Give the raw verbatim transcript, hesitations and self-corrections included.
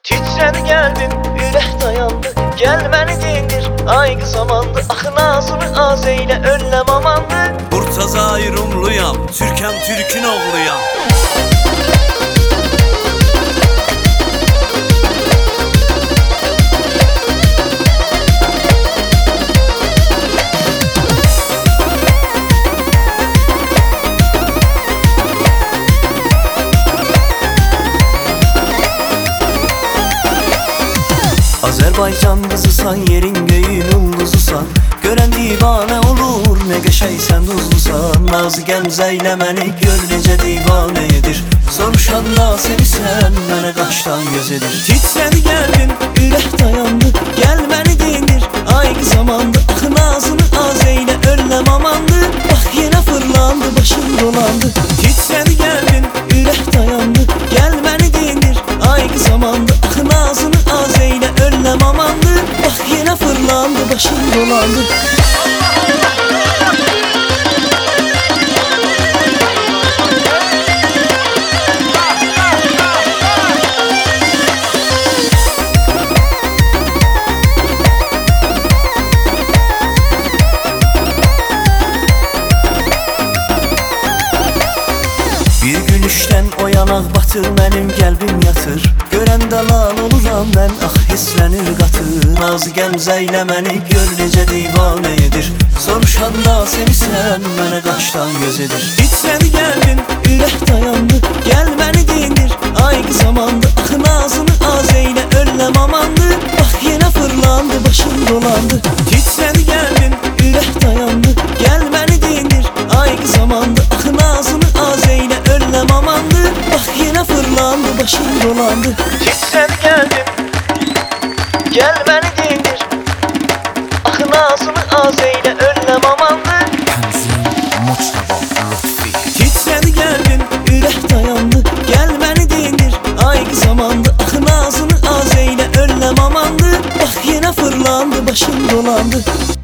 Titredi geldin, ürək dayandı. Gəl məni dindir, ay qız amandı. Axı nazını az eylə, önləm amandı. Murtaza Rumluyam, Türkəm Türkün oğluyam. Azərbaycan qızısan, yerin göyün ulduzusan. Görən divanə olur, nə qəşəysən duzlusan. Nazı gəmzə ilə məni gör necə divanə edir. Soruşanda senisən, mənə qaşdan göz edir. Titrədi qəlbim, ürək dayandı. Gəl məni dindir, ay qız amandı. Axı nazını az eylə, önləm amandı. Bax yenə fırlandı, başım dolandı. Titrədi qəlbim, ürək dayandı. Gəl məni dindir, ay qız amandı. Axı nazını az eylə, önləm amandı. Bax yenə fırlandı, başım dolandı. Bir gülüşdən o yanaq batır, mənim qəlbim yatır. Görəndə lan oluram mən, ax hislənir qatır. Nazı gəmzə ilə məni gör necə divanə edir. Soruşanda senisən, mənə qaşdan göz edir. Titrədi qəlbim, ürək dayandı. Gəl məni dindir, ay qız amandı. Axı nazını az eylə, önləm amandı. Bax yenə fırlandı, başım dolandı. Titrədi qəlbim, ürək dayandı. Gəl məni dindir, ay qız amandı. Axı nazını az eylə, önləm amandı. Bax yenə fırlandı, başım dolandı. Titrədi gəldin, gəl məni dindir. Axı nazını az eylə, önləm amandı. Titrədi qəlbim, ürək dayandı. Gəl məni dindir, ay qız amandı. Axı nazını az eylə, önləm amandı. Bax yenə fırlandı, başım dolandı.